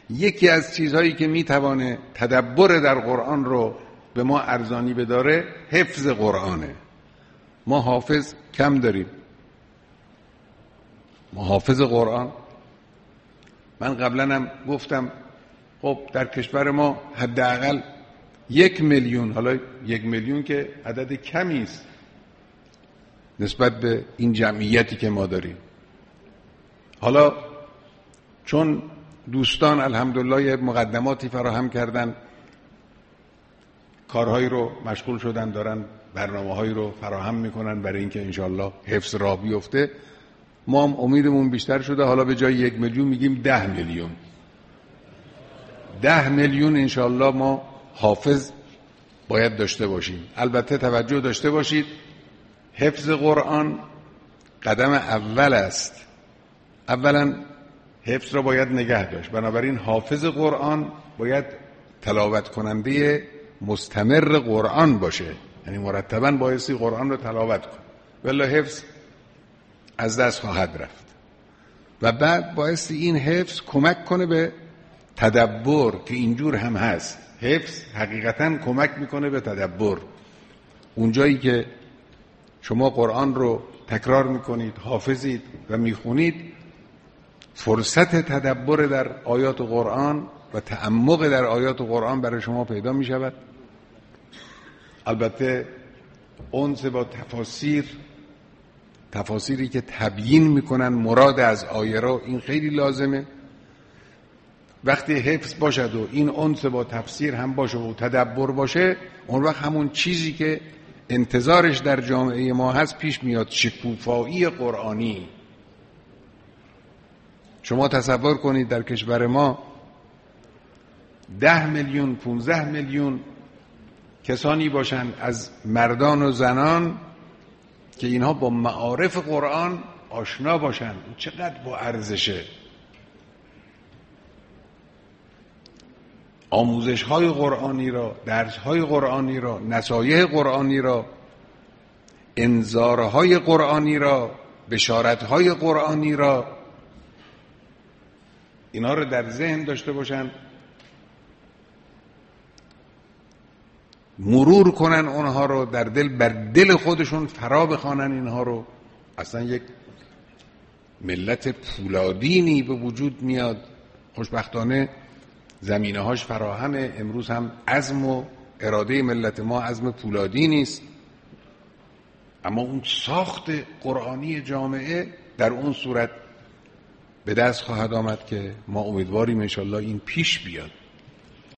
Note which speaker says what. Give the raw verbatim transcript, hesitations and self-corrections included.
Speaker 1: یکی از چیزهایی که میتوانه تدبر در قرآن رو به ما ارزانی بداره حفظ قرآنه. ما حافظ کم داریم. ما حافظ قرآن، من قبلا هم گفتم خب در کشور ما حداقل یک میلیون، حالا یک میلیون که عدد کمی است نسبت به این جمعیتی که ما داریم. حالا چون دوستان الحمدلله یه مقدماتی فراهم کردن، کارهایی رو مشغول شدن، دارن برنامه‌هایی رو فراهم میکنن برای اینکه انشالله حفظ راه بیفته، ما هم امیدمون بیشتر شده. حالا به جای یک میلیون میگیم ده میلیون. ده میلیون انشالله ما حافظ باید داشته باشیم. البته توجه داشته باشید حفظ قرآن قدم اول است. اولا حفظ را باید نگه داشت، بنابراین حافظ قرآن باید تلاوت کننده مستمر قرآن باشه، یعنی مرتباً بایستی قرآن رو تلاوت کن، ولی حفظ از دست خواهد رفت. و بعد بایستی این حفظ کمک کنه به تدبر که اینجور هم هست. حفظ حقیقتاً کمک میکنه به تدبر. اونجایی که شما قرآن رو تکرار میکنید، حافظید و میخونید، فرصت تدبر در آیات قرآن و تعمق در آیات قرآن برای شما پیدا میشود. البته اونس با تفاسیر، تفاسیری که تبیین میکنن مراد از آیه را، این خیلی لازمه. وقتی حفظ باشد و این اونس با تفسیر هم باشه و تدبر باشه، اون وقت همون چیزی که انتظارش در جامعه ما هست پیش میاد، شکوفایی قرآنی. شما تصور کنید در کشور ما ده میلیون پونزده میلیون کسانی باشند از مردان و زنان که اینها با معارف قرآن آشنا باشند. چقدر با ارزشه. آموزش های قرآنی را، درس های قرآنی را، نصایح قرآنی را، انذارهای قرآنی را، بشارت های قرآنی را، اینا رو در ذهن داشته باشن، مرور کنن اونها رو، در دل بر دل خودشون فرا بخوانن اینها رو. اصلا یک ملت پولادینی به وجود میاد. خوشبختانه زمینه هاش فراهمه. امروز هم عزم و اراده ملت ما عزم پولادی نیست، اما اون ساخت قرآنی جامعه در اون صورت به دست خواهد آمد که ما امیدواریم انشالله این پیش بیاد.